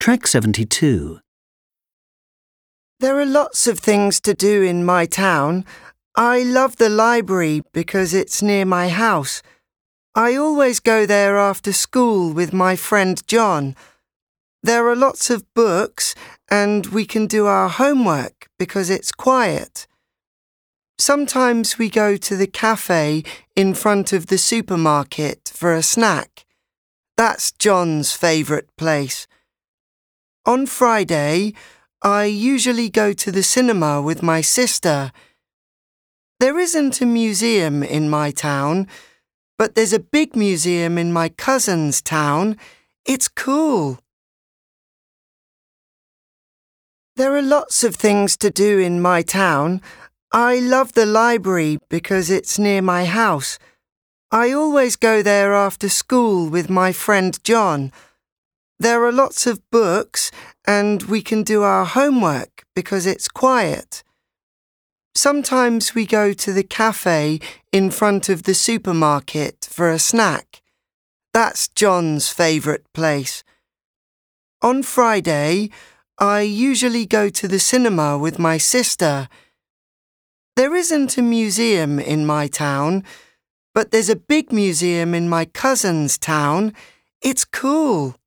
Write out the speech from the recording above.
Track 72. There are lots of things to do in my town. I love the library because it's near my house. I always go there after school with my friend John. There are lots of books and we can do our homework because it's quiet. Sometimes we go to the cafe in front of the supermarket for a snack. That's John's favourite place. On Friday, I usually go to the cinema with my sister. There isn't a museum in my town, but there's a big museum in my cousin's town. It's cool. There are lots of things to do in my town. I love the library because it's near my house. I always go there after school with my friend John. There are lots of books and we can do our homework because it's quiet. Sometimes we go to the cafe in front of the supermarket for a snack. That's John's favourite place. On Friday, I usually go to the cinema with my sister. There isn't a museum in my town, but there's a big museum in my cousin's town. It's cool.